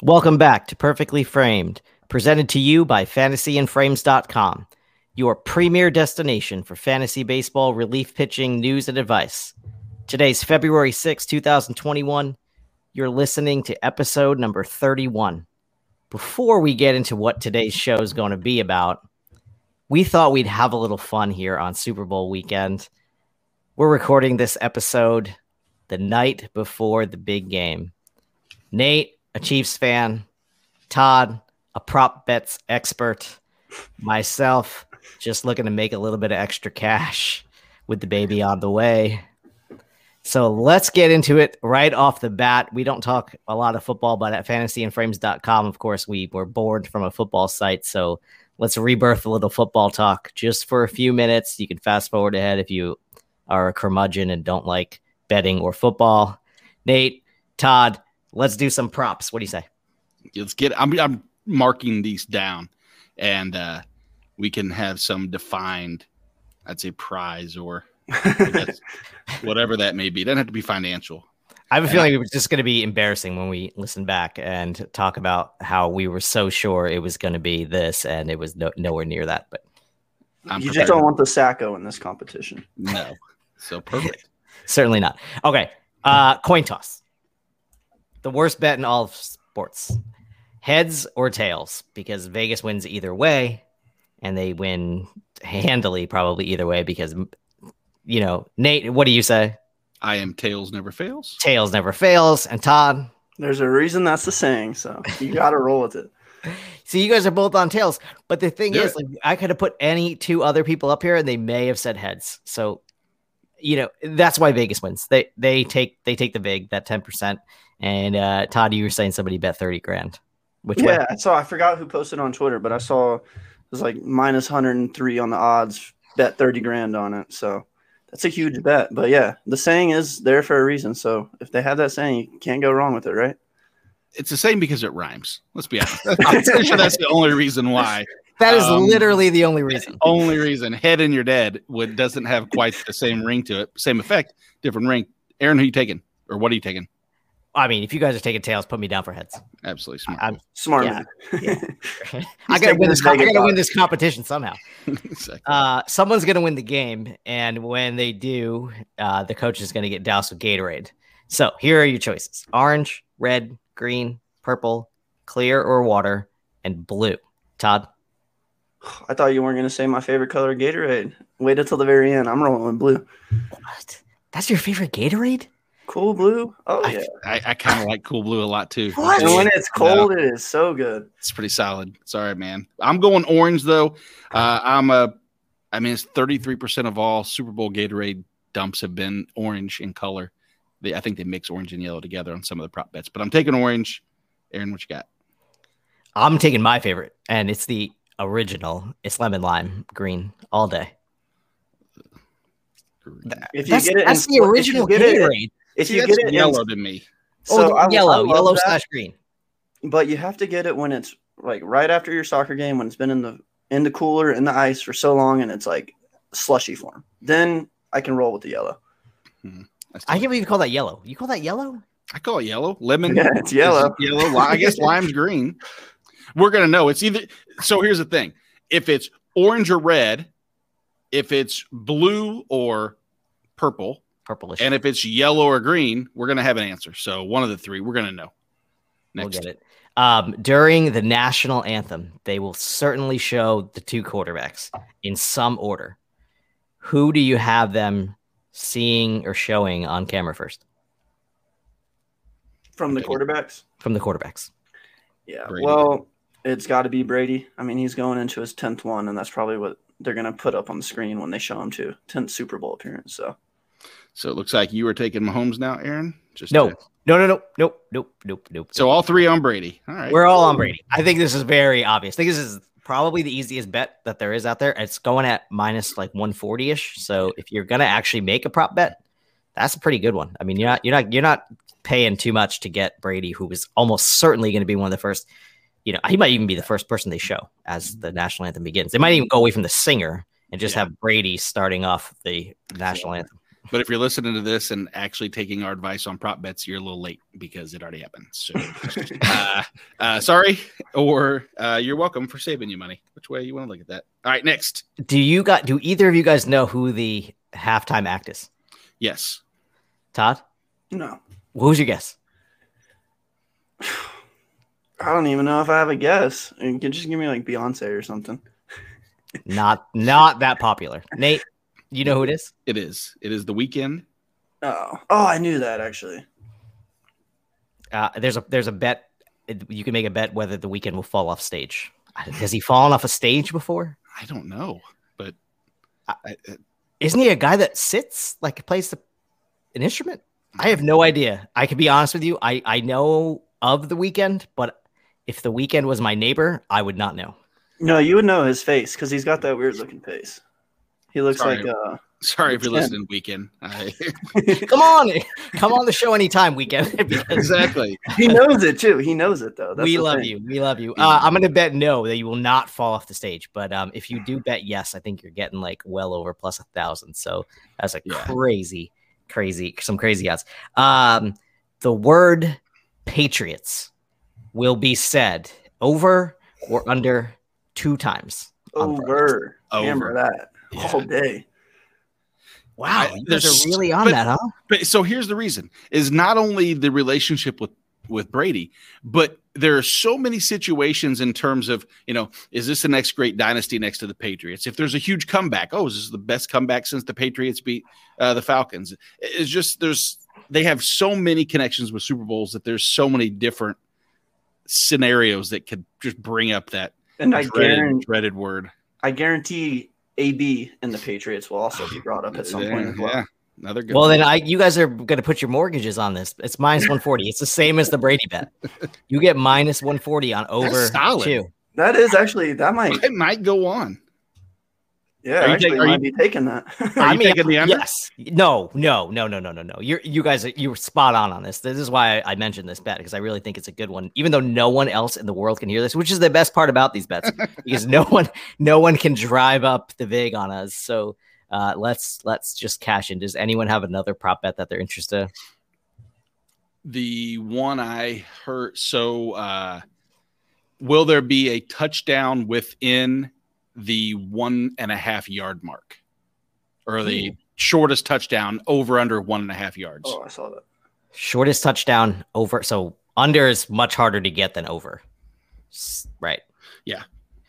Welcome back to Perfectly Framed, presented to you by fantasyandframes.com, your premier destination for fantasy baseball relief pitching news and advice. Today's February 6, 2021. You're listening to episode number 31. Before we get into what today's show is going to be about, we thought we'd have a little fun here on Super Bowl weekend. We're recording this episode the night before the big game. Nate, a Chiefs fan, Todd, a prop bets expert, myself, just looking to make a little bit of extra cash with the baby on the way. So let's get into it right off the bat. We don't talk a lot of football, but at fantasyandframes.com, of course, we were born from a football site. So let's rebirth a little football talk just for a few minutes. You can fast forward ahead if you are a curmudgeon and don't like betting or football. Nate, Todd, let's do some props. What do you say? Let's get. I'm marking these down, and we can have some defined, I'd say, prize or whatever that may be. It doesn't have to be financial. I have a feeling it was just going to be embarrassing when we listen back and talk about how we were so sure it was going to be this, and it was nowhere near that. But you just don't want the Sacco in this competition. No, so perfect. Certainly not. Okay, coin toss. The worst bet in all of sports. Heads or tails, because Vegas wins either way, and they win handily probably either way because, you know, Nate, what do you say? I am tails never fails. Tails never fails. And Todd? There's a reason that's the saying, so you got to roll with it. So you guys are both on tails, but the thing is, like, I could have put any two other people up here, and they may have said heads. So, you know, that's why Vegas wins. They take the vig, that 10%. And Todd, you were saying somebody bet 30 grand. Which way? I saw. I forgot who posted on Twitter, but I saw it was like minus 103 on the odds. Bet 30 grand on it. So that's a huge bet. But yeah, the saying is there for a reason. So if they have that saying, you can't go wrong with it, right? It's the same because it rhymes. Let's be honest. I'm pretty sure that's the only reason why. That is literally the only reason. Only reason. Head in your dead doesn't have quite the same ring to it. Same effect, different ring. Aaron, who you taking? Or what are you taking? I mean, if you guys are taking tails, put me down for heads. Absolutely smart. I'm smart. Yeah. I gotta win this competition somehow. Exactly. Someone's gonna win the game, and when they do, the coach is gonna get doused with Gatorade. So here are your choices: orange, red, green, purple, clear or water, and blue. Todd? I thought you weren't gonna say my favorite color, Gatorade. Wait until the very end. I'm rolling with blue. What? That's your favorite Gatorade? Cool blue? Oh, yeah. I kind of like cool blue a lot, too. What? And when it's cold, it is so good. It's pretty solid. Sorry, man. I'm going orange, though. It's 33% of all Super Bowl Gatorade dumps have been orange in color. I think they mix orange and yellow together on some of the prop bets. But I'm taking orange. Aaron, what you got? I'm taking my favorite, and it's the original. It's lemon lime green all day. If you get it, that's the original Gatorade. If you get it yellow to me. So yellow/green. But you have to get it when it's like right after your soccer game, when it's been in the cooler, in the ice for so long, and it's like slushy form. Then I can roll with the yellow. I can't believe you call that yellow. You call that yellow? I call it yellow. Lemon. Yeah, it's yellow. Yellow. I guess lime's green. We're gonna know. It's either. So here's the thing: if it's orange or red, if it's blue or purple. Purplish. And if it's yellow or green, we're going to have an answer. So one of the three, we're going to know. We'll get it. During the national anthem, they will certainly show the two quarterbacks in some order. Who do you have them seeing or showing on camera first? From the quarterbacks? From the quarterbacks. Yeah, Brady. Well, it's got to be Brady. I mean, he's going into his 10th one, and that's probably what they're going to put up on the screen when they show him to 10th Super Bowl appearance, So it looks like you are taking Mahomes now, Aaron? No. So all three on Brady. All right. We're all on Brady. I think this is very obvious. I think this is probably the easiest bet that there is out there. It's going at minus like 140-ish. So if you're going to actually make a prop bet, that's a pretty good one. I mean, you're not paying too much to get Brady, who is almost certainly going to be one of the first. You know, he might even be the first person they show as the national anthem begins. They might even go away from the singer and just have Brady starting off the national anthem. But if you're listening to this and actually taking our advice on prop bets, you're a little late because it already happened. So sorry, or you're welcome for saving you money. Which way you want to look at that? All right, next. Do either of you guys know who the halftime act is? Yes. Todd? No. Who's your guess? I don't even know if I have a guess. You can just give me like Beyonce or something. Not that popular. Nate, you know who it is? It is. It is The Weeknd. Oh, I knew that actually. There's a bet. You can make a bet whether The Weeknd will fall off stage. Has he fallen off a stage before? I don't know, but isn't he a guy that sits, like plays an instrument? I have no idea. I could be honest with you. I know of The Weeknd, but if The Weeknd was my neighbor, I would not know. No, you would know his face because he's got that weird looking face. He looks Sorry. like Sorry if you're listening, Weeknd. Come on the show anytime, Weeknd. Exactly. He knows it too. He knows it though. That's We the love thing. you. We love you. I'm going to bet no, that you will not fall off the stage. But if you do bet yes, I think you're getting like well over plus 1,000. So that's a crazy, some crazy odds. The word Patriots will be said over or under 2 times. Over. Hammer that all day. Wow, you guys are really on that, huh? But so here's the reason: is not only the relationship with Brady, but there are so many situations in terms of, is this the next great dynasty next to the Patriots? If there's a huge comeback, is this the best comeback since the Patriots beat the Falcons? It's just they have so many connections with Super Bowls that there's so many different scenarios that could just bring up that dreaded word. I guarantee AB and the Patriots will also be brought up at some point as well. Yeah, another good. Well, then you guys are going to put your mortgages on this. It's minus 140. It's the same as the Brady bet. You get minus 140 on over 2. That is actually it might go on. Yeah, I might be taking that. Are you taking the under? Yes. No. You guys you were spot on this. This is why I mentioned this bet, because I really think it's a good one, even though no one else in the world can hear this, which is the best part about these bets, because no one can drive up the vig on us. So let's just cash in. Does anyone have another prop bet that they're interested in? The one I heard. So will there be a touchdown within the 1.5 yard mark, or the shortest touchdown over under 1.5 yards? Oh, I saw that. Shortest touchdown over. So under is much harder to get than over. Right. Yeah.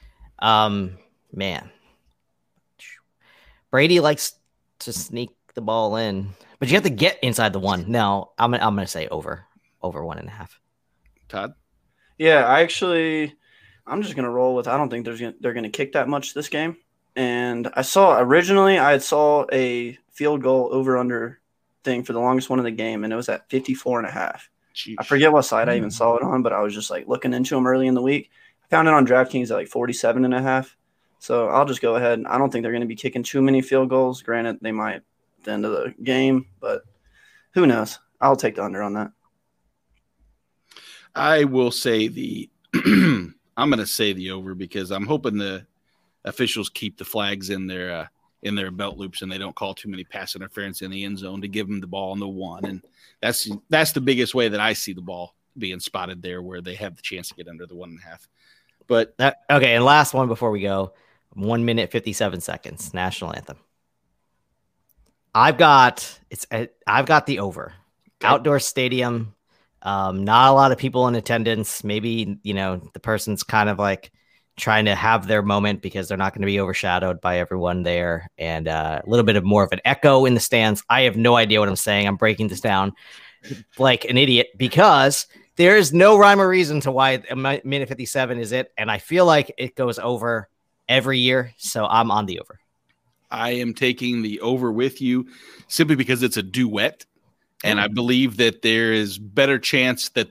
Man, Brady likes to sneak the ball in, but you have to get inside the 1. No, I'm going to say over 1.5. Todd? Yeah, I'm just gonna roll with. I don't think they're gonna kick that much this game. And I saw a field goal over under thing for the longest one in the game, and it was at 54.5. I forget what side I even saw it on, but I was just like looking into them early in the week. I found it on DraftKings at like 47.5. So I'll just go ahead. I don't think they're gonna be kicking too many field goals. Granted, they might at the end of the game, but who knows? I'll take the under on that. I will say I'm going to say the over, because I'm hoping the officials keep the flags in their belt loops and they don't call too many pass interference in the end zone to give them the ball on the 1. And that's the biggest way that I see the ball being spotted there, where they have the chance to get under the 1.5. But okay. And last one before we go, 1 minute, 57 seconds, national anthem. I've got the over. Okay. Outdoor stadium. Not a lot of people in attendance. Maybe, the person's kind of like trying to have their moment because they're not going to be overshadowed by everyone there, and a little bit of more of an echo in the stands. I have no idea what I'm saying. I'm breaking this down like an idiot, because there is no rhyme or reason to why a minute 57 is it. And I feel like it goes over every year. So I'm on the over. I am taking the over with you simply because it's a duet. And I believe that there is better chance that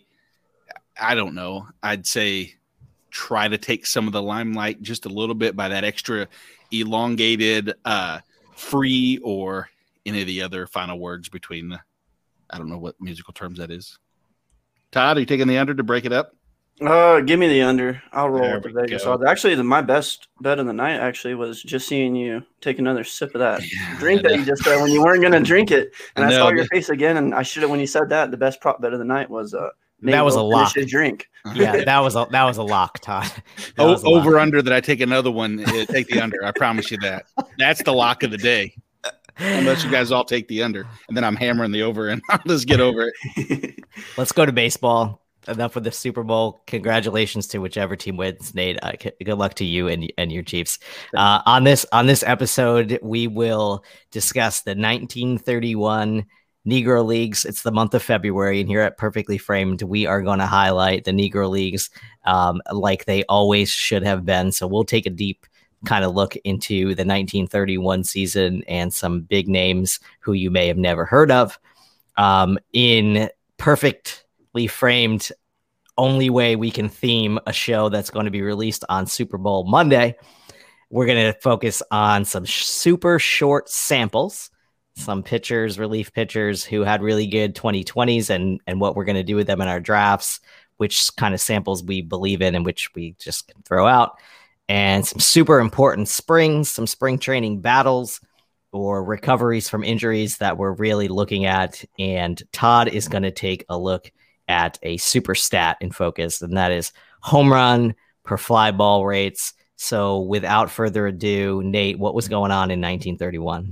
I'd say try to take some of the limelight just a little bit by that extra elongated free, or any of the other final words between I don't know what musical terms that is. Todd, are you taking the under to break it up? Give me the under. I'll roll There with the we Vegas go. odds. Actually, my best bet of the night actually was just seeing you take another sip of that drink that you just said when you weren't going to drink it. And I saw your face again, and I should have, when you said that, the best prop bet of the night was that was a lock. his drink. Yeah, that was a lock, Todd. Over under that I take another one. Take the under. I promise you that. That's the lock of the day. Unless you guys all take the under, and then I'm hammering the over, and I'll just get over it. Let's go to baseball. Enough with the Super Bowl. Congratulations to whichever team wins, Nate. Good luck to you and your Chiefs. On this episode, we will discuss the 1931 Negro Leagues. It's the month of February, and here at Perfectly Framed, we are going to highlight the Negro Leagues like they always should have been. So we'll take a deep kind of look into the 1931 season and some big names who you may have never heard of. In Perfectly Framed, only way we can theme a show that's going to be released on Super Bowl Monday, we're going to focus on some super short samples, some pitchers, relief pitchers who had really good 2020s and what we're going to do with them in our drafts, which kind of samples we believe in and which we just can throw out, and some super important some spring training battles or recoveries from injuries that we're really looking at. And Todd is going to take a look at a super stat in focus, and that is home run per fly ball rates. So without further ado, Nate, what was going on in 1931?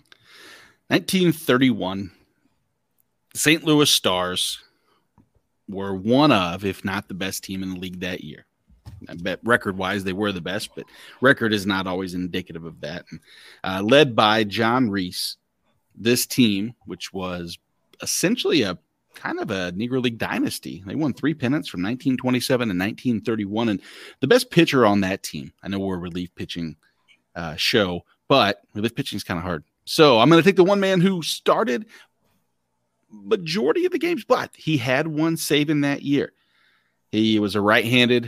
1931, the St. Louis Stars were one of, if not the best team in the league that year. I bet record-wise they were the best, but record is not always indicative of that. Led by John Reese, this team, which was essentially a kind of a Negro League dynasty. They won 3 pennants from 1927 and 1931, and the best pitcher on that team, I know we're a relief pitching show, but relief pitching is kind of hard. So I'm going to take the one man who started majority of the games, but he had one save in that year. He was a right-handed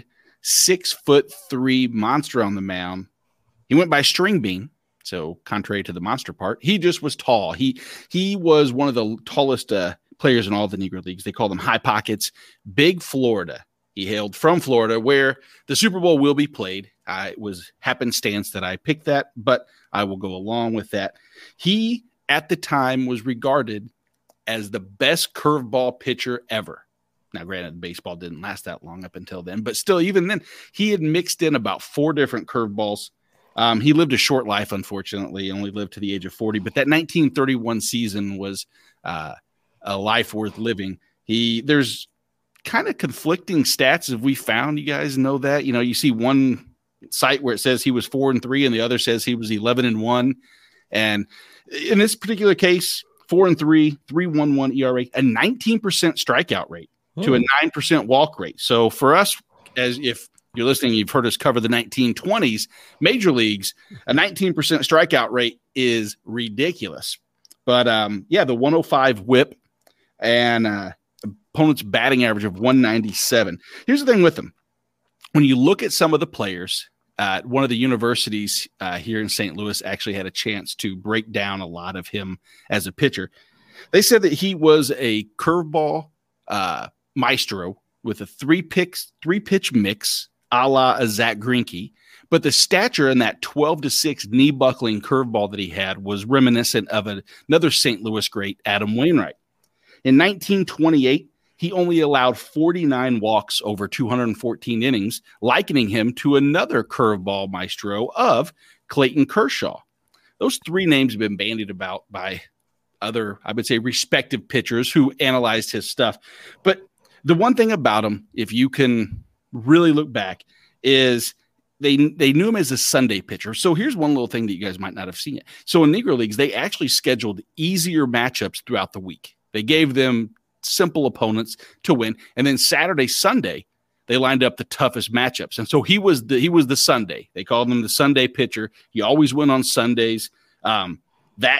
6'3" monster on the mound. He went by String Bean, so contrary to the monster part, he just was tall. He was one of the tallest players in all the Negro Leagues. They called him High Pockets. Big Florida. He hailed from Florida, where the Super Bowl will be played. It was happenstance that I picked that, but I will go along with that. He, at the time, was regarded as the best curveball pitcher ever. Now, granted, baseball didn't last that long up until then, but still, even then, he had mixed in about 4 different curveballs. He lived a short life, unfortunately, only lived to the age of 40, but that 1931 season was a life worth living. There's kind of conflicting stats, as we found. You guys know that. You know, you see one site where it says he was 4-3 and the other says he was 11-1. And in this particular case, 4-3, 3.11 ERA, a 19% strikeout rate to a 9% walk rate. So for us, as if you're listening, you've heard us cover the 1920s major leagues, a 19% strikeout rate is ridiculous. But the 105 whip and opponent's batting average of 197. Here's the thing with him. When you look at some of the players, one of the universities here in St. Louis actually had a chance to break down a lot of him as a pitcher. They said that he was a curveball maestro with a three-pitch mix, a la a Zach Greinke. But the stature in that 12-6 knee-buckling curveball that he had was reminiscent of another St. Louis great, Adam Wainwright. In 1928, he only allowed 49 walks over 214 innings, likening him to another curveball maestro of Clayton Kershaw. Those 3 names have been bandied about by other, I would say, respective pitchers who analyzed his stuff. But the one thing about him, if you can really look back, is they knew him as a Sunday pitcher. So here's one little thing that you guys might not have seen yet. So in Negro Leagues, they actually scheduled easier matchups throughout the week. They gave them simple opponents to win. And then Saturday, Sunday, they lined up the toughest matchups. And so he was the Sunday. They called him the Sunday pitcher. He always went on Sundays. That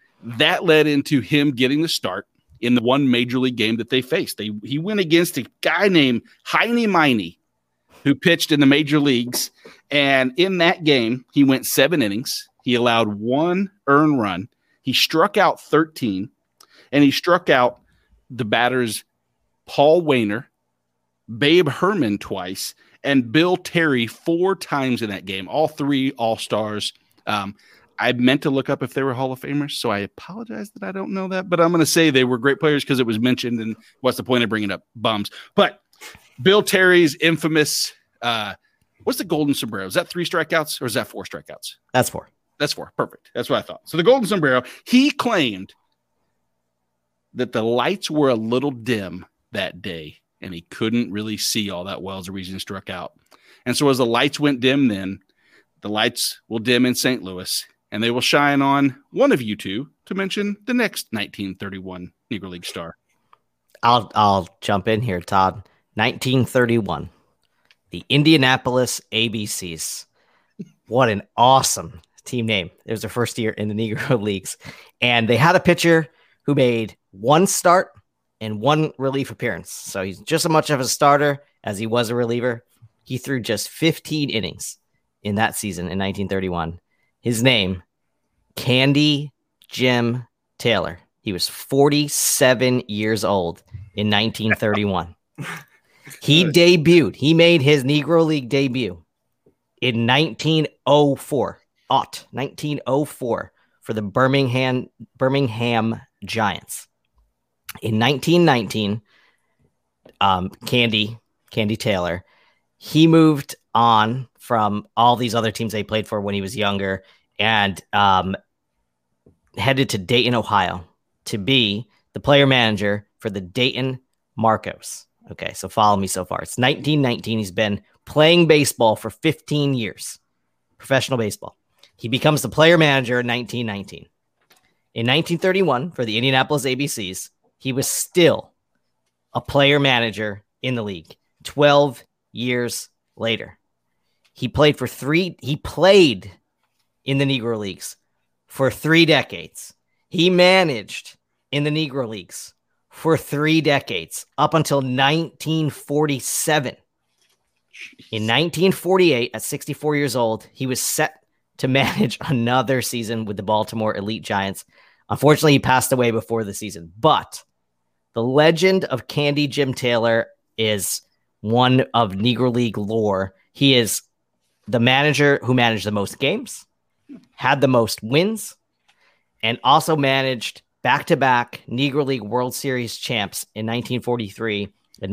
led into him getting the start in the one major league game that they faced. He went against a guy named Heine Miney, who pitched in the major leagues. And in that game, he went 7 innings. He allowed 1 earned run. He struck out 13, and he struck out the batters Paul Wainer, Babe Herman twice, and Bill Terry 4 times in that game. All 3 All-Stars. I meant to look up if they were Hall of Famers, so I apologize that I don't know that. But I'm going to say they were great players because it was mentioned, and what's the point of bringing up bums? But Bill Terry's infamous what's the golden sombrero? Is that 3 strikeouts or is that 4 strikeouts? That's 4. That's 4. Perfect. That's what I thought. So the golden sombrero, he claimed that the lights were a little dim that day, and he couldn't really see all that well as the reason he struck out. And so as the lights went dim then, the lights will dim in St. Louis, and they will shine on one of you two to mention the next 1931 Negro League star. I'll jump in here, Todd. 1931, the Indianapolis ABCs. What an awesome team name. It was their first year in the Negro Leagues. And they had a pitcher who made 1 start and 1 relief appearance. So he's just as much of a starter as he was a reliever. He threw just 15 innings in that season in 1931. His name, Candy Jim Taylor. He was 47 years old in 1931. He debuted. He made his Negro League debut in 1904 for the Birmingham Giants. In 1919, Candy Taylor, he moved on from all these other teams they played for when he was younger and headed to Dayton, Ohio to be the player manager for the Dayton Marcos. Okay, so follow me so far. It's 1919. He's been playing baseball for 15 years, professional baseball. He becomes the player manager in 1919. In 1931, for the Indianapolis ABCs, he was still a player manager in the league 12 years later. He played in the Negro Leagues for 3 decades. He managed in the Negro Leagues for 3 decades, up until 1947. In 1948, at 64 years old, he was set to manage another season with the Baltimore Elite Giants. Unfortunately, he passed away before the season. But the legend of Candy Jim Taylor is one of Negro League lore. He is the manager who managed the most games, had the most wins, and also managed back-to-back Negro League World Series champs in 1943 and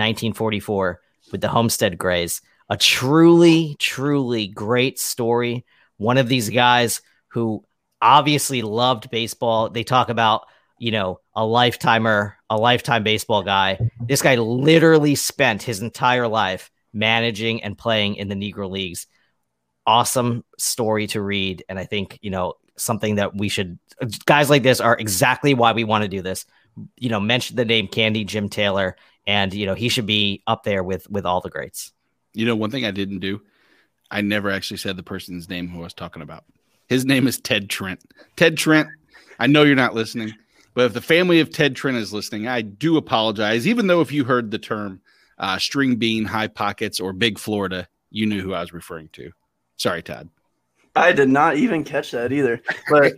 1944 with the Homestead Grays. A truly, truly great story. One of these guys who obviously loved baseball. They talk about, a lifetime baseball guy. This guy literally spent his entire life managing and playing in the Negro Leagues. Awesome story to read. And I think, something that guys like this are exactly why we want to do this. Mention the name Candy Jim Taylor, and, he should be up there with all the greats. One thing I didn't do, I never actually said the person's name who I was talking about. His name is Ted Trent. Ted Trent, I know you're not listening, but if the family of Ted Trent is listening, I do apologize. Even though if you heard the term string bean, high pockets, or big Florida, you knew who I was referring to. Sorry, Todd. I did not even catch that either. But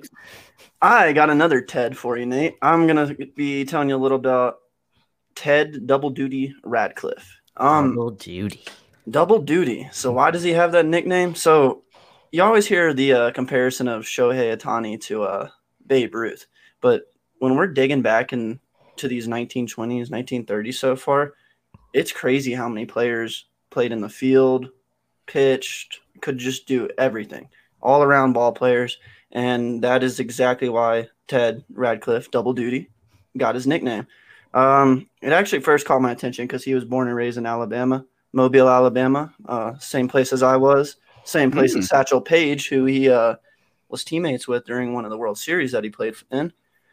I got another Ted for you, Nate. I'm going to be telling you a little about Ted Double Duty Radcliffe. Double Duty. Double Duty. So why does he have that nickname? So you always hear the comparison of Shohei Ohtani to Babe Ruth. But when we're digging back into these 1920s, 1930s so far, it's crazy how many players played in the field, pitched, could just do everything. All-around ball players. And that is exactly why Ted Radcliffe, Double Duty, got his nickname. It actually first caught my attention because he was born and raised in Alabama, Mobile, Alabama, same place as I was, same place as Satchel Paige, who he was teammates with during one of the World Series that he played in.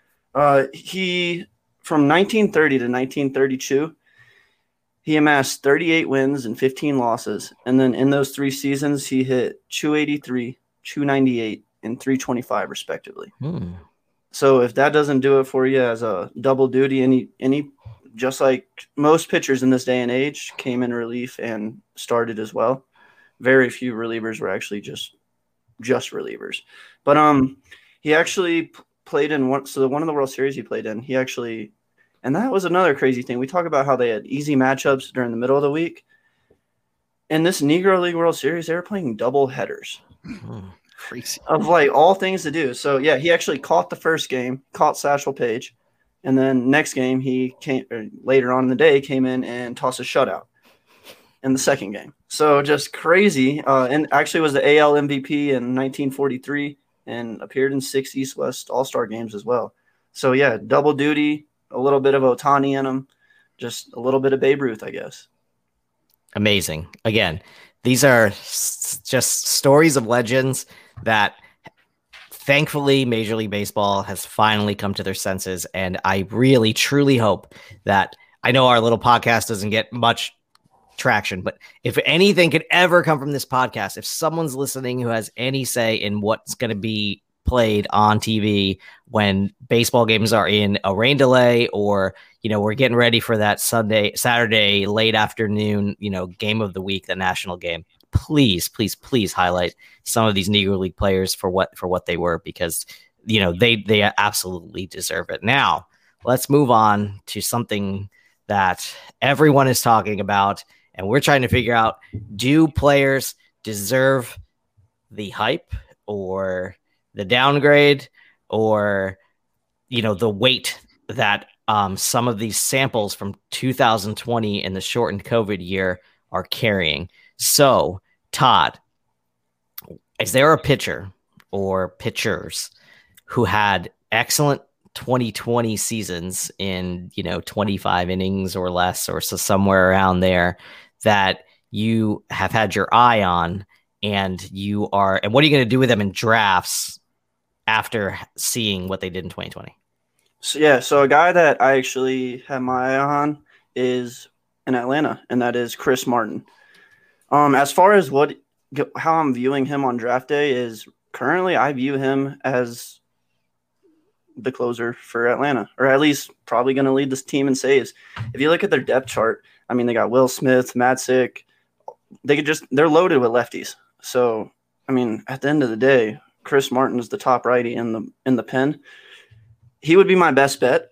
He, from 1930 to 1932, he amassed 38 wins and 15 losses. And then in those 3 seasons, he hit 283, 298, and 325 respectively. So if that doesn't do it for you as a double duty, any just like most pitchers in this day and age came in relief and started as well. Very few relievers were actually just relievers. But he actually played in one of the World Series he played in. He actually And that was another crazy thing. We talk about how they had easy matchups during the middle of the week. In this Negro League World Series, they were playing double headers. Crazy. Of like all things to do. So yeah, he actually caught the first game, caught Satchel Paige, and then next game later on in the day came in and tossed a shutout in the second game. So just crazy. And actually was the AL MVP in 1943 and appeared in 6 East-West All-Star games as well. So yeah, double duty, a little bit of Ohtani in him, just a little bit of Babe Ruth, I guess. Amazing. Again, these are just stories of legends that thankfully Major League Baseball has finally come to their senses. And I really, truly hope that, I know our little podcast doesn't get much traction, but if anything could ever come from this podcast, if someone's listening who has any say in what's going to be played on TV when baseball games are in a rain delay, or, you know, we're getting ready for that Saturday, late afternoon, you know, game of the week, the national game, please, please, please highlight some of these Negro League players for what they were, because, you know, they absolutely deserve it. Now, let's move on to something that everyone is talking about, and we're trying to figure out, do players deserve the hype or the downgrade, or, you know, the weight that some of these samples from 2020 and the shortened COVID year are carrying? So, Todd, is there a pitcher or pitchers who had excellent 2020 seasons in, you know, 25 innings or less, or so somewhere around there, that you have had your eye on, and what are you going to do with them in drafts after seeing what they did in 2020? So a guy that I actually have my eye on is in Atlanta, and that is Chris Martin. As far as how I'm viewing him on draft day is, currently I view him as the closer for Atlanta, or at least probably going to lead this team in saves. If you look at their depth chart, I mean, they got Will Smith, Matzik. They're loaded with lefties. So, I mean, at the end of the day, Chris Martin is the top righty in the pen. He would be my best bet.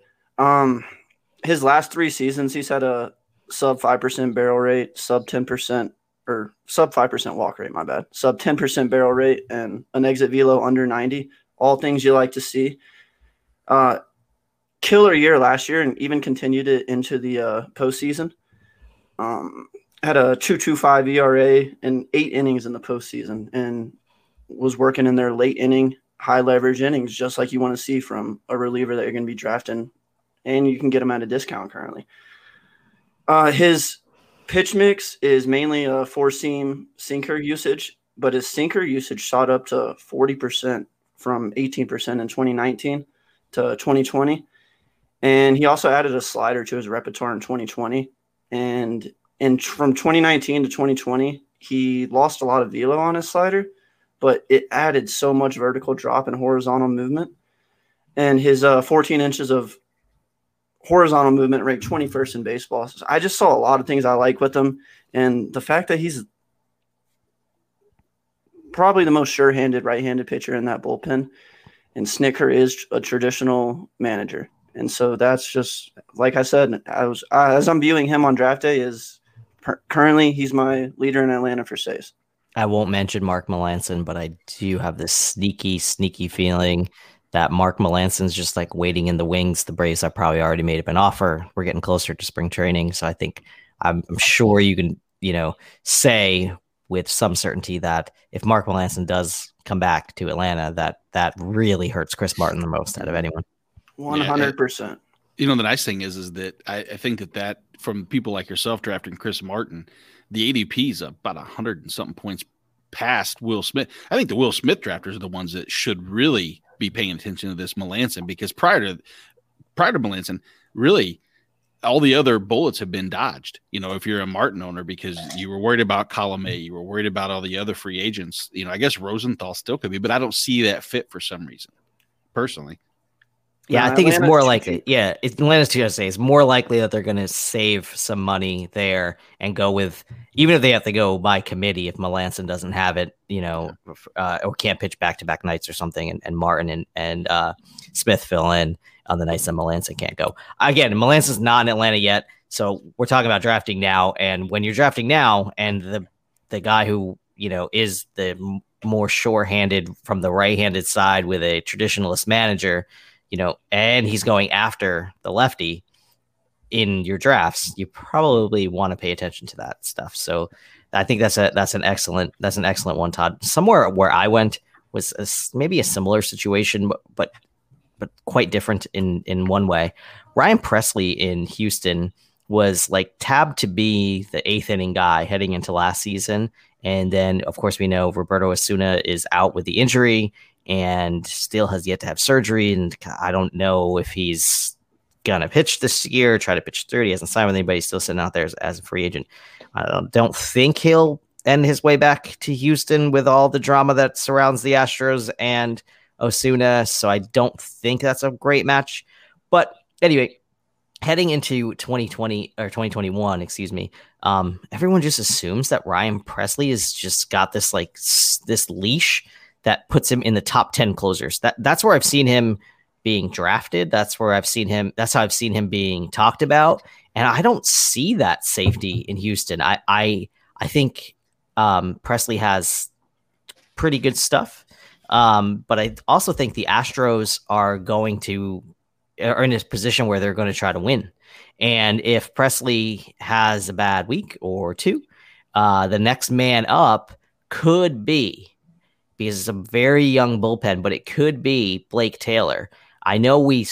His last 3 seasons, he's had a sub 5% barrel rate, sub 10%, or sub 5% walk rate, my bad, sub 10% barrel rate, and an exit velo under 90. All things you like to see. Killer year last year, and even continued it into the postseason. Had a 2.25 ERA in 8 innings in the postseason, and was working in their late inning, high leverage innings, just like you want to see from a reliever that you're going to be drafting, and you can get him at a discount currently. His pitch mix is mainly a 4-seam sinker usage, but his sinker usage shot up to 40% from 18% in 2019 to 2020. And he also added a slider to his repertoire in 2020. And from 2019 to 2020, he lost a lot of velo on his slider, but it added so much vertical drop and horizontal movement. And his 14 inches of horizontal movement ranked 21st in baseball. So I just saw a lot of things I like with him. And the fact that he's probably the most sure-handed right-handed pitcher in that bullpen, and Snitker is a traditional manager. And so that's just, like I said, as I'm viewing him on draft day, currently he's my leader in Atlanta for saves. I won't mention Mark Melancon, but I do have this sneaky feeling that Mark Melanson's just like waiting in the wings. The Braves have probably already made up an offer. We're getting closer to spring training. So I think I'm sure you can, you know, say with some certainty that if Mark Melancon does come back to Atlanta, that really hurts Chris Martin the most out of anyone. 100%. You know, the nice thing is that I think that from people like yourself drafting Chris Martin, the ADP is about 100 and something points past Will Smith. I think the Will Smith drafters are the ones that should really be paying attention to this Melancon, because prior to Melancon, really all the other bullets have been dodged. You know, if you're a Martin owner, because you were worried about Colomé, you were worried about all the other free agents. You know, I guess Rosenthal still could be, but I don't see that fit for some reason, personally. Yeah, I think it's more likely. Yeah, Atlanta's 2 say it's more likely that they're going to save some money there and go with even if they have to go by committee, if Melanson doesn't have it, or can't pitch back-to-back nights or something, and Martin and Smith fill in on the nights that Melanson can't go. Again, Melanson's not in Atlanta yet, so we're talking about drafting now. And when you're drafting now, and the guy who is the more sure-handed from the right-handed side with a traditionalist manager, and he's going after the lefty in your drafts, you probably want to pay attention to that stuff. So I think that's an excellent one, Todd. Somewhere where I went was maybe a similar situation, but quite different in one way. Ryan Pressly in Houston was like tabbed to be the 8th inning guy heading into last season. And then, of course, we know Roberto Osuna is out with the injury and still has yet to have surgery. And I don't know if he's going to pitch this year, try to pitch 30. He hasn't signed with anybody. He's still sitting out there as a free agent. I don't think he'll end his way back to Houston with all the drama that surrounds the Astros and Osuna. So I don't think that's a great match. But anyway, heading into 2020 or 2021, excuse me, everyone just assumes that Ryan Pressly has just got this this leash that puts him in the top 10 closers. That's where I've seen him being drafted. That's how I've seen him being talked about. And I don't see that safety in Houston. I think Pressly has pretty good stuff. But I also think the Astros are in this position where they're going to try to win. And if Pressly has a bad week or two, the next man up could be, because it's a very young bullpen, but it could be Blake Taylor. I know we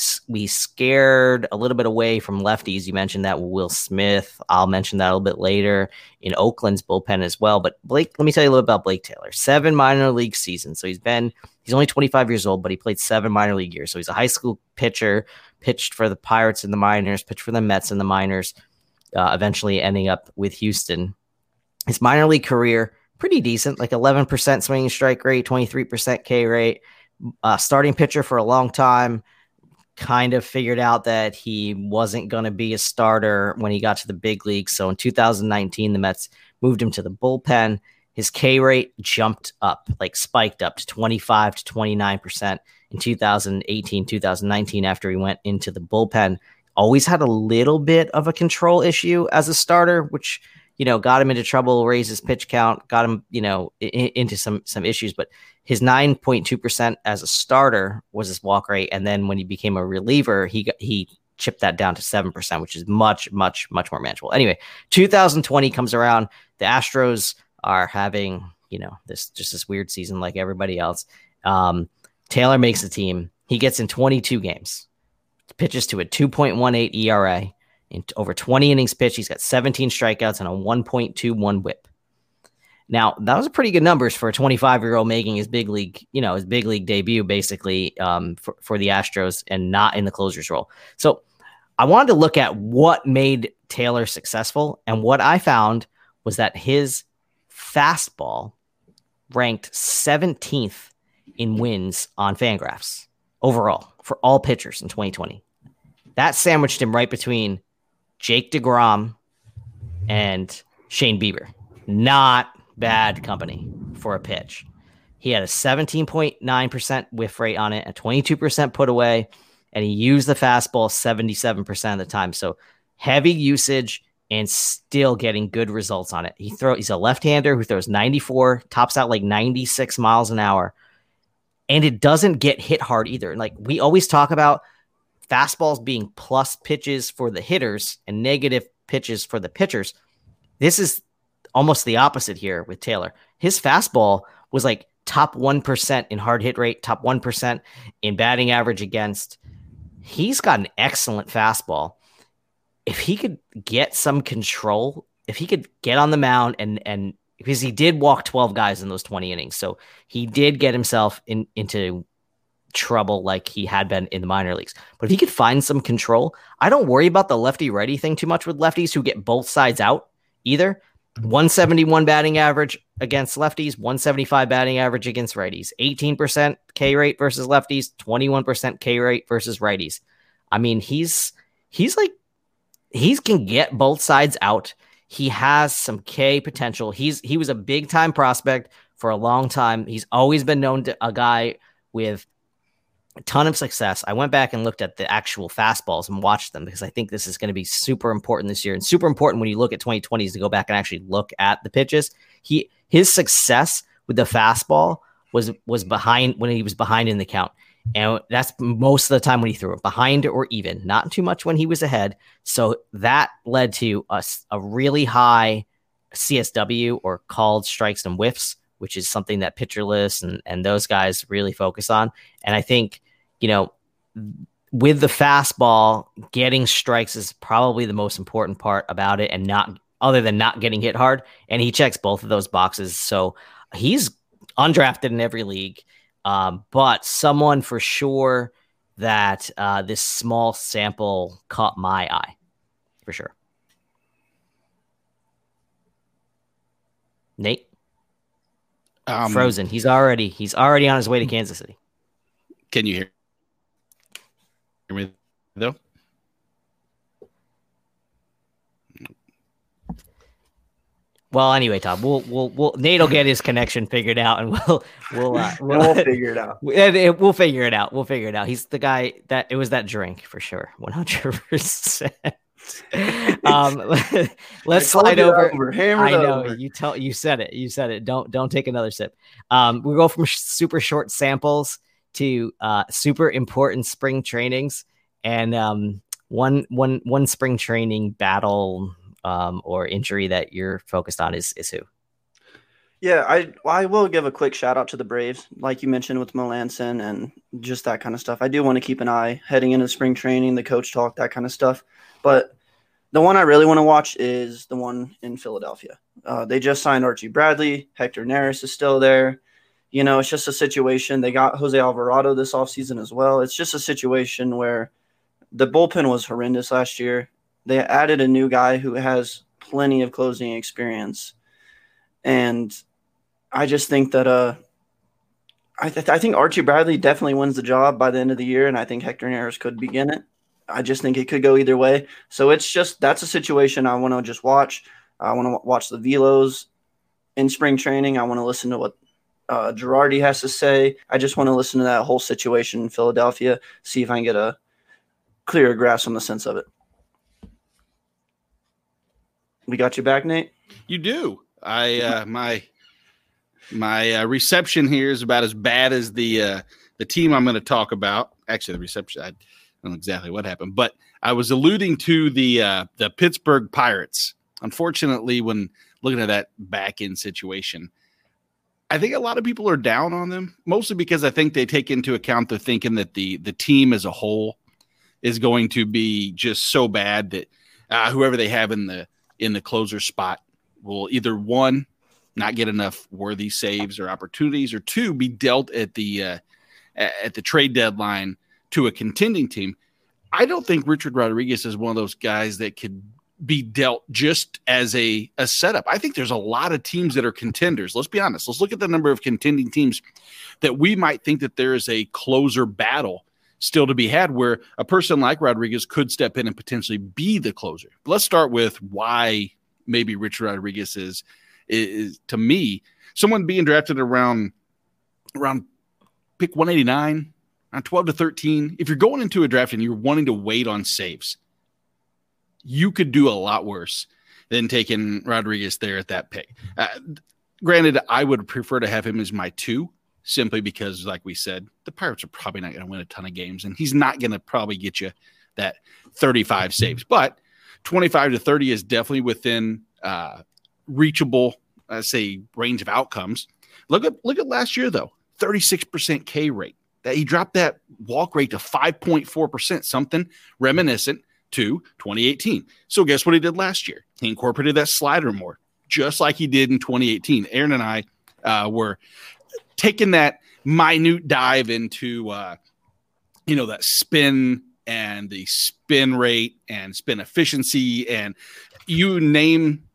scared a little bit away from lefties. You mentioned that Will Smith. I'll mention that a little bit later in Oakland's bullpen as well. But Blake, let me tell you a little about Blake Taylor. 7 minor league seasons. So he's only 25 years old, but he played 7 minor league years. So he's a high school pitcher, pitched for the Pirates in the minors, pitched for the Mets in the minors, eventually ending up with Houston. His minor league career, pretty decent, like 11% swinging strike rate, 23% K rate. Starting pitcher for a long time, kind of figured out that he wasn't going to be a starter when he got to the big leagues. So in 2019, the Mets moved him to the bullpen. His K rate jumped up, spiked up to 25 to 29% in 2018, 2019 after he went into the bullpen. Always had a little bit of a control issue as a starter, which got him into trouble, raised his pitch count, got him, into some issues. But his 9.2% as a starter was his walk rate. And then when he became a reliever, he chipped that down to 7%, which is much, much, much more manageable. Anyway, 2020 comes around. The Astros are having, this weird season like everybody else. Taylor makes the team. He gets in 22 games, pitches to a 2.18 ERA. In over 20 innings pitched, he's got 17 strikeouts and a 1.21 whip. Now, that was pretty good numbers for a 25-year-old making his big league debut, basically, for the Astros and not in the closer's role. So I wanted to look at what made Taylor successful. And what I found was that his fastball ranked 17th in wins on Fangraphs overall for all pitchers in 2020. That sandwiched him right between Jake DeGrom and Shane Bieber. Not bad company for a pitch. He had a 17.9% whiff rate on it, a 22% put away, and he used the fastball 77% of the time. So heavy usage and still getting good results on it. He's a left-hander who throws 94, tops out 96 miles an hour, and it doesn't get hit hard either. We always talk about fastballs being plus pitches for the hitters and negative pitches for the pitchers. This is almost the opposite here with Taylor. His fastball was top 1% in hard hit rate, top 1% in batting average against. He's got an excellent fastball. If he could get some control, if he could get on the mound and because he did walk 12 guys in those 20 innings. So he did get himself into trouble like he had been in the minor leagues. But if he could find some control, I don't worry about the lefty-righty thing too much with lefties who get both sides out either. 171 batting average against lefties, 175 batting average against righties, 18% K rate versus lefties, 21% K rate versus righties. I mean, he can get both sides out. he has some K potential. He was a big time prospect for a long time. He's always been known to a guy with a ton of success. I went back and looked at the actual fastballs and watched them because I think this is going to be super important this year, and super important when you look at 2020 is to go back and actually look at the pitches. His success with the fastball was behind when he was behind in the count. And that's most of the time when he threw it behind or even, not too much when he was ahead. So that led to a really high CSW, or called strikes and whiffs, which is something that Pitcher List and those guys really focus on. And I think, with the fastball, getting strikes is probably the most important part about it, and not other than not getting hit hard. And he checks both of those boxes. So he's undrafted in every league. But someone for sure that this small sample caught my eye, for sure. Nate? Frozen. He's already on his way to Kansas City. Can you hear me though? Well, anyway, Tom, we'll Nate will get his connection figured out, and we'll figure it out. We'll figure it out. We'll figure it out. He's the guy that it was that drink for sure, 100%. Let's slide over. I know you said it. You said it. Don't take another sip. We go from super short samples to super important spring trainings, and one spring training battle or injury that you're focused on is who? Yeah, I will give a quick shout out to the Braves, like you mentioned with Melanson and just that kind of stuff. I do want to keep an eye heading into spring training, the coach talk, that kind of stuff. But the one I really want to watch is the one in Philadelphia. They just signed Archie Bradley. Hector Neris is still there. It's just a situation. They got Jose Alvarado this offseason as well. It's just a situation where the bullpen was horrendous last year. They added a new guy who has plenty of closing experience. And I just think that I think Archie Bradley definitely wins the job by the end of the year, and I think Hector Neris could begin it. I just think it could go either way. So that's a situation I want to just watch. I want to watch the velos in spring training. I want to listen to what Girardi has to say. I just want to listen to that whole situation in Philadelphia, see if I can get a clearer grasp on the sense of it. We got you back, Nate? You do. My reception here is about as bad as the team I'm going to talk about. Actually, the reception, I don't know exactly what happened, but I was alluding to the Pittsburgh Pirates. Unfortunately, when looking at that back-end situation, I think a lot of people are down on them, mostly because I think they take into account they're thinking that the team as a whole is going to be just so bad that whoever they have in the closer spot will either, one, not get enough worthy saves or opportunities, or two, be dealt at the trade deadline to a contending team. I don't think Richard Rodriguez is one of those guys that could be dealt just as a setup. I think there's a lot of teams that are contenders. Let's be honest. Let's look at the number of contending teams that we might think that there is a closer battle still to be had, where a person like Rodriguez could step in and potentially be the closer. But let's start with why maybe Richard Rodriguez is to me, someone being drafted around pick 189, around 12 to 13. If you're going into a draft and you're wanting to wait on saves, you could do a lot worse than taking Rodriguez there at that pick. Granted, I would prefer to have him as my 2, simply because, like we said, the Pirates are probably not going to win a ton of games, and he's not going to probably get you that 35 saves. But 25 to 30 is definitely within reachable, say, range of outcomes. Look at last year, though, 36% K rate. That he dropped that walk rate to 5.4%, something reminiscent to 2018. So guess what he did last year? He incorporated that slider more, just like he did in 2018. Aaron and I were taking that minute dive into, that spin and the spin rate and spin efficiency, and you name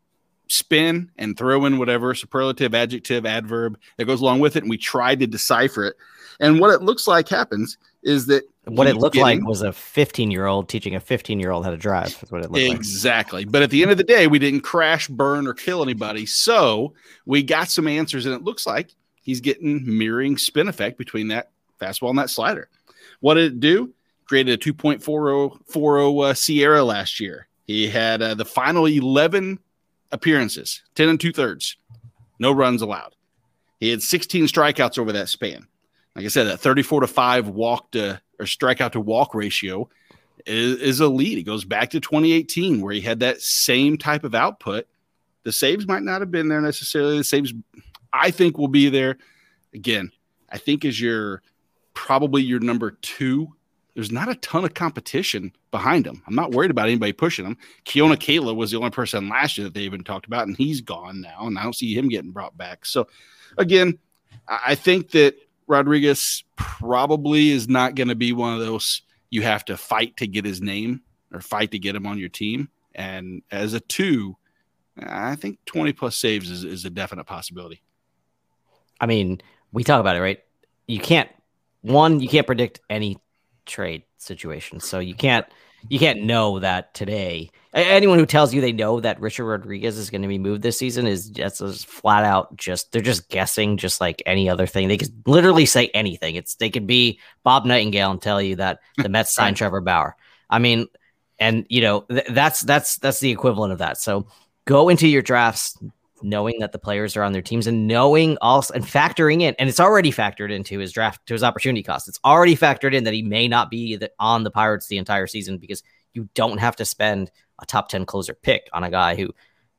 spin and throw in whatever superlative, adjective, adverb that goes along with it, and we tried to decipher it. And what it looks like happens is that what it looked like was a 15-year-old teaching a 15-year-old how to drive. That's what it looked like. Exactly. But at the end of the day, we didn't crash, burn, or kill anybody. So we got some answers, and it looks like he's getting mirroring spin effect between that fastball and that slider. What did it do? Created a 2.40 Sierra last year. He had the final 11 appearances, 10 2/3, no runs allowed. He had 16 strikeouts over that span. Like I said, that 34-5 walk to or strikeout to walk ratio is elite. It goes back to 2018 where he had that same type of output. The saves might not have been there necessarily. The saves, I think, will be there. Again, I think as probably your number 2, there's not a ton of competition behind him. I'm not worried about anybody pushing him. Keona Kayla was the only person last year that they even talked about, and he's gone now, and I don't see him getting brought back. So, again, I think that Rodriguez probably is not going to be one of those you have to fight to get his name or fight to get him on your team. And as a 2, I think 20-plus saves is a definite possibility. I mean, we talk about it, right? You can't predict any trade situation. So you can't know that today. Anyone who tells you they know that Richard Rodriguez is going to be moved this season is just flat out they're just guessing, just like any other thing. They could literally say anything. They could be Bob Nightingale and tell you that the Mets signed Trevor Bauer. I mean, and that's the equivalent of that. So go into your drafts knowing that the players are on their teams and knowing also and factoring in, and it's already factored into his draft, to his opportunity cost. It's already factored in that he may not be on the Pirates the entire season because you don't have to spend a top 10 closer pick on a guy who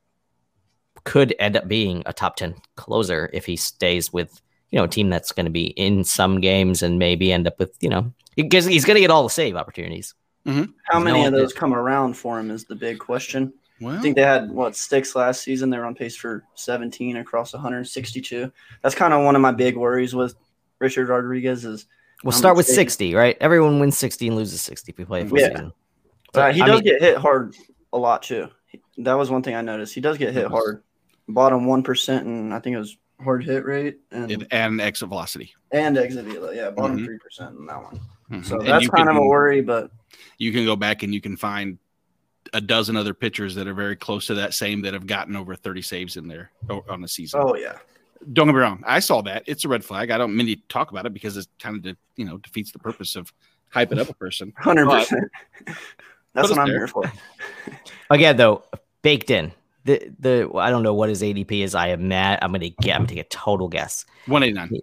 could end up being a top 10 closer if he stays with, a team that's going to be in some games and maybe end up with, because he's going to get all the save opportunities. Mm-hmm. How many of those come around for him is the big question. Well, I think they had, 6 last season. They were on pace for 17 across 162. That's kind of one of my big worries with Richard Rodriguez is. We'll start with 60, right? Everyone wins 60 and loses 60 if we play a full season. But he does get hit hard a lot, too. That was one thing I noticed. He does get hit hard. Bottom 1%, and I think it was hard hit rate. And exit velocity. And exit velocity, yeah. Bottom 3% in that one. Mm-hmm. So that's kind of a worry, but. You can go back and you can find a dozen other pitchers that are very close to that same that have gotten over 30 saves in there on the season. Oh, yeah. Don't get me wrong. I saw that. It's a red flag. I don't mean to talk about it because it kind of defeats the purpose of hyping up a person. 100%. That's what I'm here for. Again, though, baked in. The I don't know what his ADP is. I'm going to take a total guess. 189.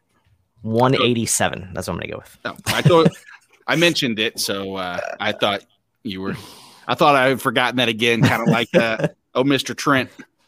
187. That's what I'm going to go with. No, I mentioned it, so I thought you were. I thought I had forgotten that again, kind of like Mr. Trent.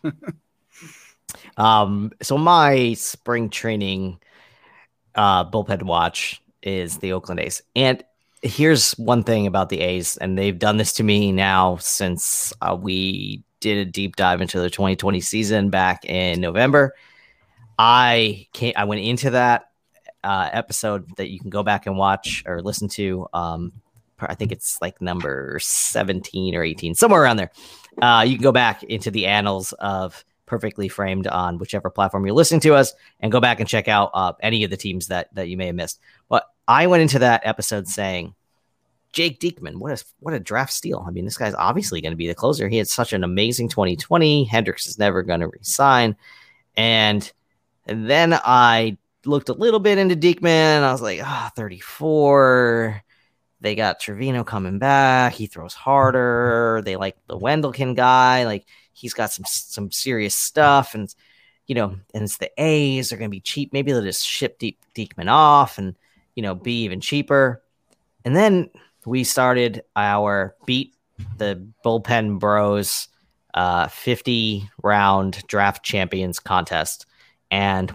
So my spring training bullpen watch is the Oakland A's. And here's one thing about the A's, and they've done this to me now since we did a deep dive into the 2020 season back in November. I went into that episode that you can go back and watch or listen to. I think it's like number 17 or 18, somewhere around there. You can go back into the annals of Perfectly Framed on whichever platform you're listening to us and go back and check out any of the teams that you may have missed. But I went into that episode saying, Jake Diekman, what a draft steal. I mean, this guy's obviously going to be the closer. He had such an amazing 2020. Hendricks is never going to resign. And then I looked a little bit into Diekman and I was like, 34. They got Trevino coming back. He throws harder. They like the Wendelken guy. Like he's got some serious stuff. And, and it's the A's are going to be cheap. Maybe they'll just ship Diekman off and, be even cheaper. And then we started our Beat the Bullpen Bros 50 round draft champions contest. And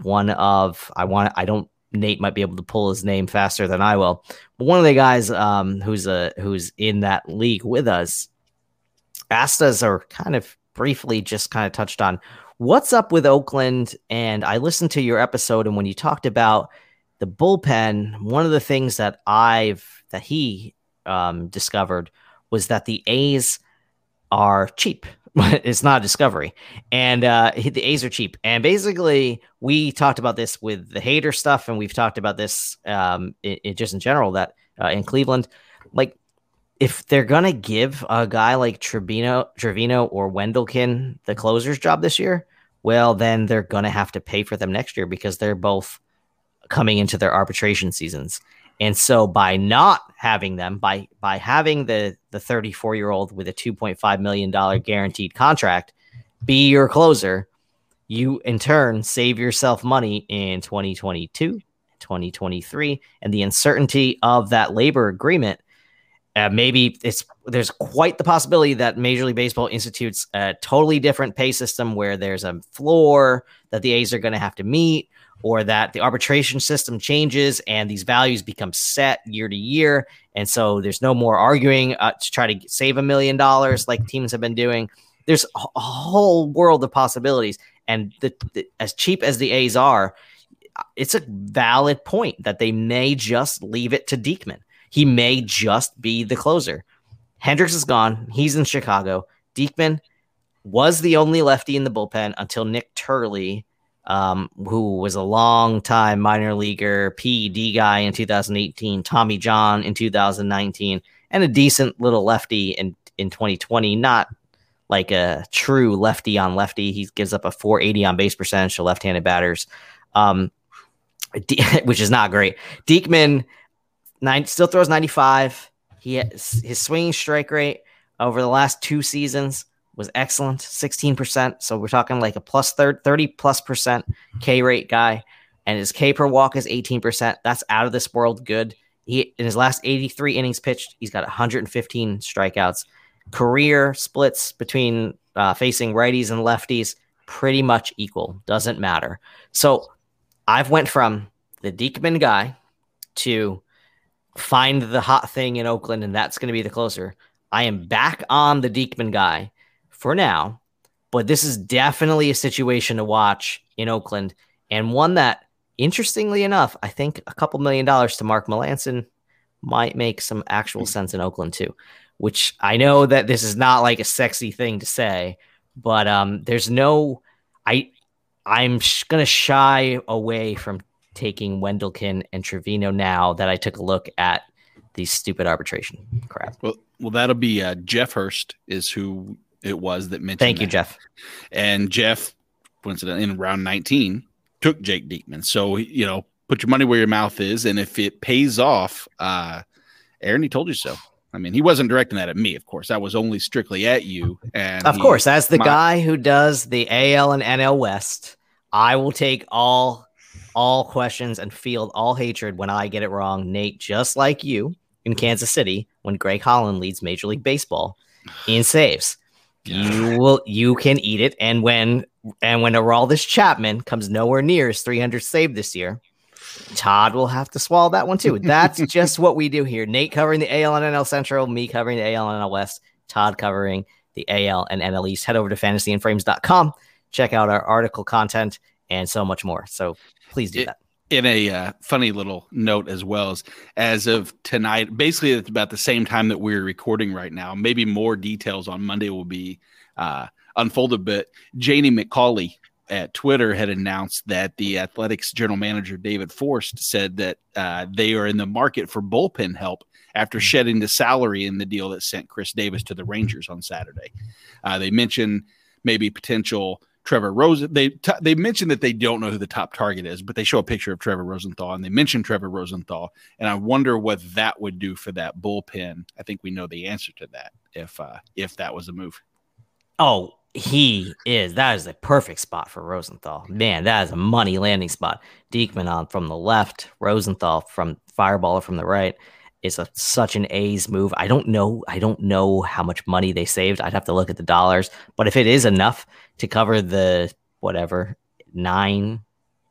Nate might be able to pull his name faster than I will. But one of the guys who's in that league with us asked us, or kind of briefly just kind of touched on, what's up with Oakland? And I listened to your episode, and when you talked about the bullpen, one of the things that he discovered was that the A's are cheap. but it's not a discovery. And the A's are cheap. And basically, we talked about this with the Hader stuff, and we've talked about this just in general, that in Cleveland, like, if they're going to give a guy like Trevino or Wendelken the closer's job this year, well, then they're going to have to pay for them next year because they're both coming into their arbitration seasons. And so by not having them, by having the 34-year-old with a $2.5 million guaranteed contract be your closer, you in turn save yourself money in 2022, 2023, and the uncertainty of that labor agreement. Maybe there's quite the possibility that Major League Baseball institutes a totally different pay system where there's a floor that the A's are going to have to meet, or that the arbitration system changes and these values become set year to year. And so there's no more arguing to try to save $1 million like teams have been doing. There's a whole world of possibilities. And as cheap as the A's are, it's a valid point that they may just leave it to Diekman. He may just be the closer. Hendricks is gone. He's in Chicago. Diekman was the only lefty in the bullpen until Nick Turley, who was a long-time minor leaguer, PED guy in 2018, Tommy John in 2019, and a decent little lefty in 2020. Not like a true lefty on lefty. He gives up a .480 on base percentage to left-handed batters, which is not great. Diekman still throws 95. His swinging strike rate over the last 2 seasons was excellent, 16%. So we're talking like a plus 30+% K rate guy, and his K per walk is 18%. That's out of this world good. In his last 83 innings pitched, he's got 115 strikeouts. Career splits between facing righties and lefties pretty much equal. Doesn't matter. So I've went from the Diekman guy to find the hot thing in Oakland, and that's going to be the closer. I am back on the Diekman guy for now, but this is definitely a situation to watch in Oakland, and one that, interestingly enough, I think a couple $1 million to Mark Melancon might make some actual sense in Oakland too, which I know that this is not like a sexy thing to say, but I'm going to shy away from taking Wendelken and Trevino now that I took a look at these stupid arbitration crap. Well, that'll be Jeff Hurst is who it was that mentioned. Thank you, Jeff. And Jeff, coincidentally, in round 19, took Jake Diekman. So, put your money where your mouth is, and if it pays off, Aaron, he told you so. I mean, he wasn't directing that at me, of course. That was only strictly at you. And of course, as the guy who does the AL and NL West, I will take all questions and field all hatred when I get it wrong, Nate, just like you in Kansas City when Greg Holland leads Major League Baseball in saves. You can eat it. And when Aroldis Chapman comes nowhere near his 300 save this year, Todd will have to swallow that one too. That's just what we do here. Nate covering the AL and NL Central, me covering the AL and NL West, Todd covering the AL and NL East. Head over to fantasyandframes.com. Check out our article content and so much more. So please do that. In a funny little note as well, as of tonight, basically it's about the same time that we're recording right now. Maybe more details on Monday will be unfolded, but Janie McCauley at Twitter had announced that the Athletics general manager, David Forst, said that they are in the market for bullpen help after shedding the salary in the deal that sent Chris Davis to the Rangers on Saturday. They mentioned maybe potential Trevor Rosen. They mentioned that they don't know who the top target is, but they show a picture of Trevor Rosenthal, and they mentioned Trevor Rosenthal, and I wonder what that would do for that bullpen. I think we know the answer to that if that was a move. Oh, that is a perfect spot for Rosenthal. Man, that is a money landing spot. Diekman on from the left, Rosenthal from fireballer from the right. It's such an A's move. I don't know how much money they saved. I'd have to look at the dollars. But if it is enough to cover the whatever 9,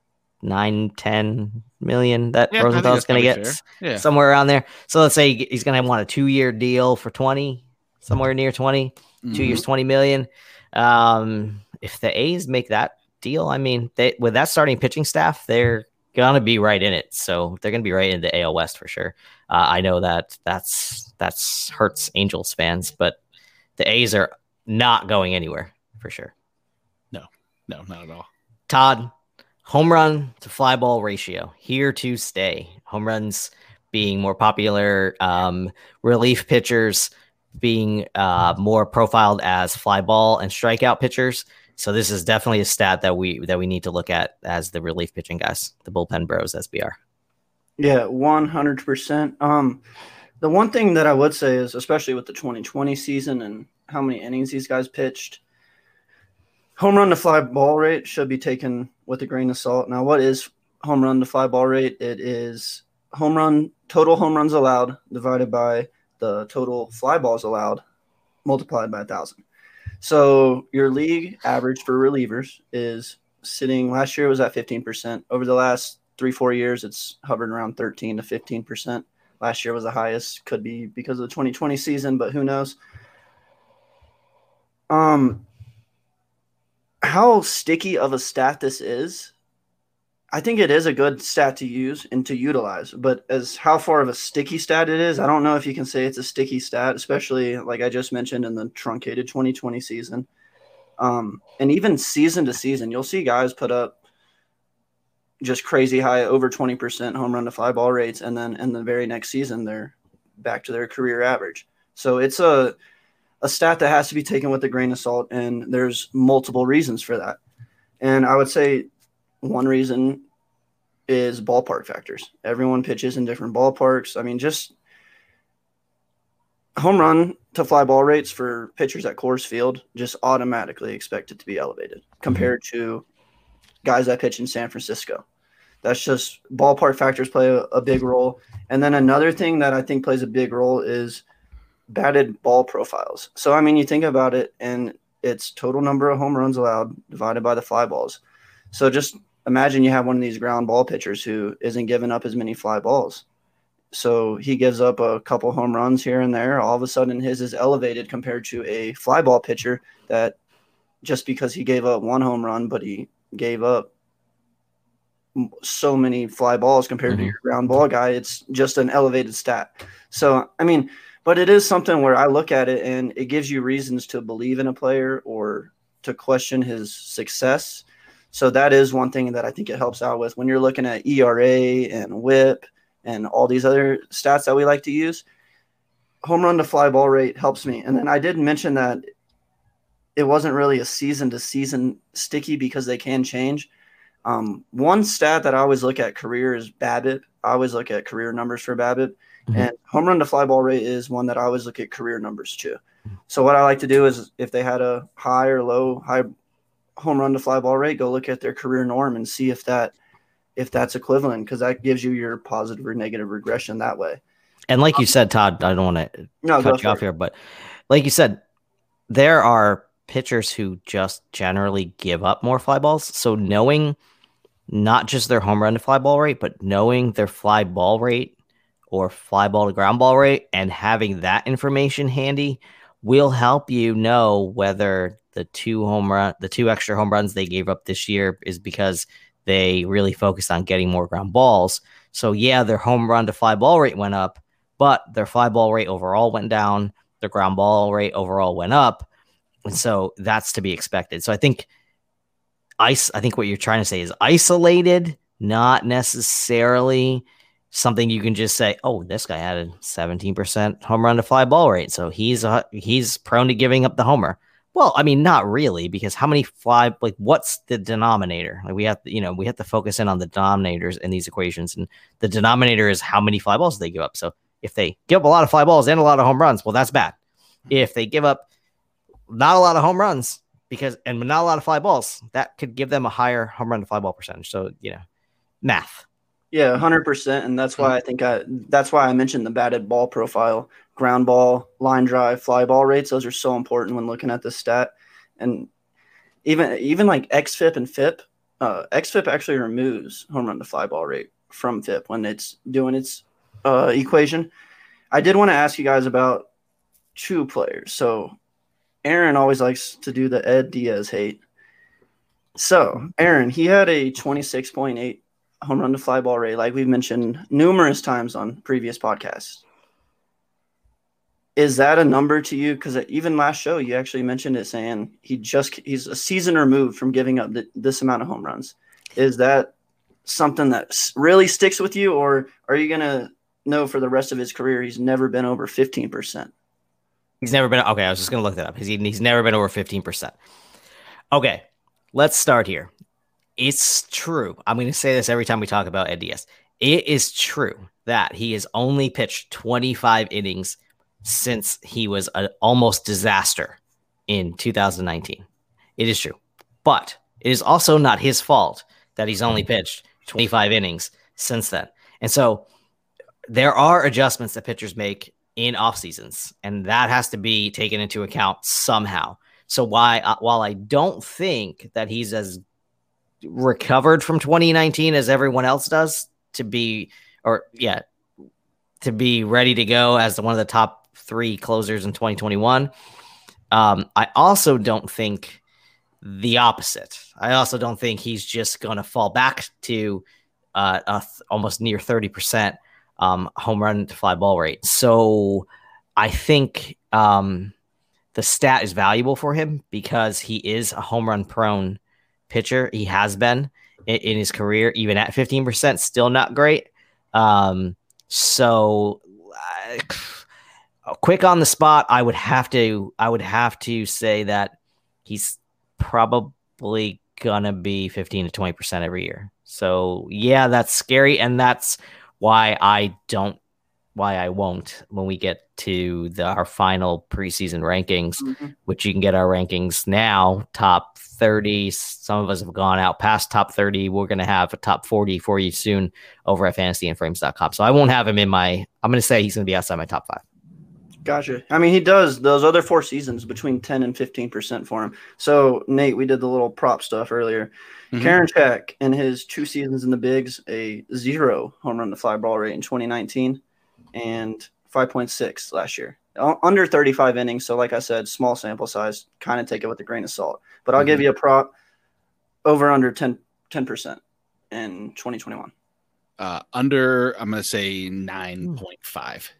10 million that Rosenthal's going to get, somewhere around there. So let's say he's going to want a 2-year deal for 20, somewhere near 20, 2 years, 20 million. If the A's make that deal, I mean, with that starting pitching staff, they're going to be right in it. So they're going to be right in the AL West for sure. I know that's hurts Angels fans, but the A's are not going anywhere for sure. No, not at all. Todd, home run to fly ball ratio here to stay. Home runs being more popular, relief pitchers being more profiled as fly ball and strikeout pitchers. So this is definitely a stat that we need to look at as the relief pitching guys, the bullpen bros, SBR. Yeah, 100%. The one thing that I would say is, especially with the 2020 season and how many innings these guys pitched, home run to fly ball rate should be taken with a grain of salt. Now, what is home run to fly ball rate? It is total home runs allowed divided by the total fly balls allowed multiplied by 1,000. So your league average for relievers is sitting, last year was at 15%. Over the last 3-4 years, it's hovered around 13 to 15%. Last year was the highest, could be because of the 2020 season, but who knows? How sticky of a stat this is, I think it is a good stat to use and to utilize, but as how far of a sticky stat it is, I don't know if you can say it's a sticky stat, especially like I just mentioned in the truncated 2020 season. And even season to season, you'll see guys put up just crazy high, over 20% home run to fly ball rates, and then in the very next season, they're back to their career average. So it's a stat that has to be taken with a grain of salt, and there's multiple reasons for that. And I would say one reason is ballpark factors. Everyone pitches in different ballparks. I mean, just home run to fly ball rates for pitchers at Coors Field just automatically expected to be elevated compared to guys that pitch in San Francisco. That's just ballpark factors play a big role. And then another thing that I think plays a big role is batted ball profiles. So, I mean, you think about it, and it's total number of home runs allowed divided by the fly balls. So just imagine you have one of these ground ball pitchers who isn't giving up as many fly balls. So he gives up a couple home runs here and there. All of a sudden his is elevated compared to a fly ball pitcher that just because he gave up one home run, but he gave up so many fly balls compared to your ground ball guy, it's just an elevated stat. So, I mean, but it is something where I look at it and it gives you reasons to believe in a player or to question his success. So that is one thing that I think it helps out with when you're looking at ERA and WHIP and all these other stats that we like to use. Home run to fly ball rate helps me. And then I did mention that it wasn't really a season to season sticky because they can change. One stat that I always look at career is BABIP. I always look at career numbers for BABIP. And home run to fly ball rate is one that I always look at career numbers too. So what I like to do is if they had a high home run to fly ball rate, go look at their career norm and see if that's equivalent, because that gives you your positive or negative regression that way. And like you said, Todd, I don't want to cut you off here, but like you said, there are pitchers who just generally give up more fly balls. So knowing not just their home run to fly ball rate, but knowing their fly ball rate or fly ball to ground ball rate and having that information handy will help you know whether the two extra home runs they gave up this year is because they really focused on getting more ground balls. So yeah, their home run to fly ball rate went up, but their fly ball rate overall went down. Their ground ball rate overall went up. And so that's to be expected. So I think what you're trying to say is isolated, not necessarily something you can just say, oh, this guy had a 17% home run to fly ball rate, so he's prone to giving up the homer. Well, I mean, not really, because how many what's the denominator? Like we have to focus in on the denominators in these equations, and the denominator is how many fly balls they give up. So if they give up a lot of fly balls and a lot of home runs, well, that's bad. If they give up not a lot of home runs and not a lot of fly balls, that could give them a higher home run to fly ball percentage. So, math. Yeah, 100%. And that's why that's why I mentioned the batted ball profile, ground ball, line drive, fly ball rates. Those are so important when looking at this stat. And even like XFIP and FIP, XFIP actually removes home run to fly ball rate from FIP when it's doing its equation. I did want to ask you guys about two players. So Aaron always likes to do the Ed Diaz hate. So Aaron, he had a 26.8 home run to fly ball rate, like we've mentioned numerous times on previous podcasts. Is that a number to you? Because even last show, you actually mentioned it, saying he's a season removed from giving up this amount of home runs. Is that something that really sticks with you, or are you going to know for the rest of his career he's never been over 15%? He's never been. Okay, I was just going to look that up. He's never been over 15%. Okay, let's start here. It's true. I'm going to say this every time we talk about Ed Diaz. It is true that he has only pitched 25 innings since he was an almost disaster in 2019. It is true. But it is also not his fault that he's only pitched 25 innings since then. And so there are adjustments that pitchers make in off seasons, and that has to be taken into account somehow. So while I don't think that he's as recovered from 2019 as everyone else does to be ready to go as one of the top 3 closers in 2021. I also don't think the opposite. I also don't think he's just going to fall back to almost near 30% home run to fly ball rate. So I think the stat is valuable for him because he is a home run prone pitcher. He has been in his career, even at 15%, still not great. Quick on the spot, I would have to say that he's probably gonna be 15 to 20% every year. So yeah, that's scary, and that's why I won't when we get to our final preseason rankings, which you can get our rankings now, top 30. Some of us have gone out past top 30. We're going to have a top 40 for you soon over at fantasyandframes.com. So I won't have him I'm going to say he's going to be outside my top 5. Gotcha. I mean, he does those other 4 seasons between 10 and 15% for him. So Nate, we did the little prop stuff earlier. Karinchak in his 2 seasons in the bigs, a 0 home run to fly ball rate in 2019 and 5.6 last year. Under 35 innings. So like I said, small sample size, kind of take it with a grain of salt. But I'll give you a prop over under 10% in 2021. Under, I'm going to say 9.5.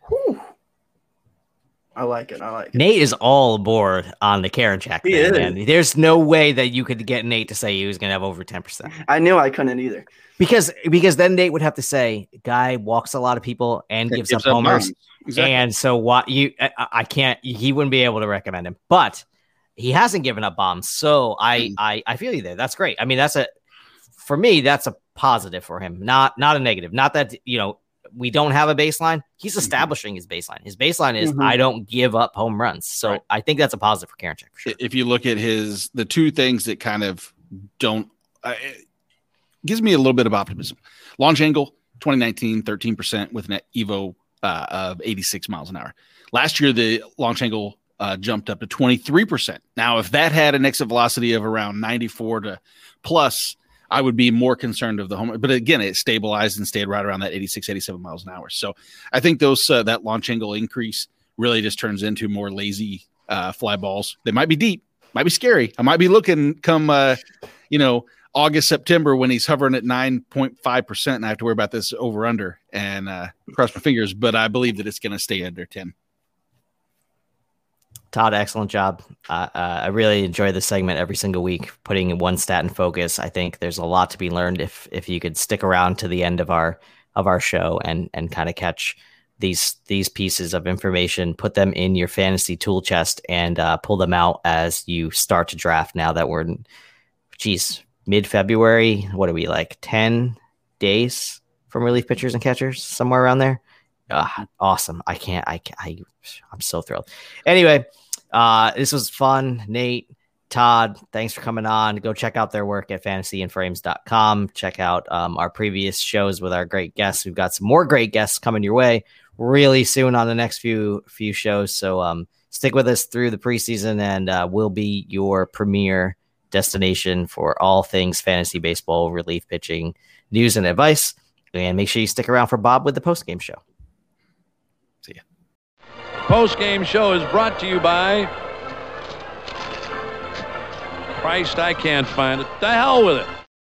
I like it. Nate is all aboard on the Karinchak thing, man. There's no way that you could get Nate to say he was going to have over 10%. I knew I couldn't either. Because then Nate would have to say, guy walks a lot of people and gives up homers. Exactly. And so I can't, he wouldn't be able to recommend him. But he hasn't given up bombs. So I feel you there. That's great. I mean, for me, that's a positive for him, not a negative. Not that, we don't have a baseline. He's establishing his baseline. His baseline is I don't give up home runs. So right. I think that's a positive for Karinchak for sure. If you look at the 2 things that kind of don't, it gives me a little bit of optimism. Launch angle, 2019, 13% with an EVO of 86 miles an hour. Last year, the launch angle jumped up to 23%. Now, if that had an exit velocity of around 94 to plus, I would be more concerned of the home. But again, it stabilized and stayed right around that 86, 87 miles an hour. So I think that launch angle increase really just turns into more lazy fly balls. They might be deep, might be scary. I might be looking come, August, September when he's hovering at 9.5%, and I have to worry about this over under and cross my fingers. But I believe that it's going to stay under 10. Todd, excellent job. I really enjoy this segment every single week, putting one stat in focus. I think there's a lot to be learned if you could stick around to the end of our show and kind of catch these pieces of information, put them in your fantasy tool chest, and pull them out as you start to draft. Now that we're mid-February, what are we, like 10 days from relief pitchers and catchers, somewhere around there? Awesome. I'm so thrilled. Anyway, this was fun. Nate, Todd, thanks for coming on. Go check out their work at fantasyandframes.com. Check out our previous shows with our great guests. We've got some more great guests coming your way really soon on the next few shows. So stick with us through the preseason, and we'll be your premier destination for all things fantasy baseball, relief pitching, news, and advice. And make sure you stick around for Bob with the postgame show. See ya. Postgame show is brought to you by Christ, I can't find it. The hell with it.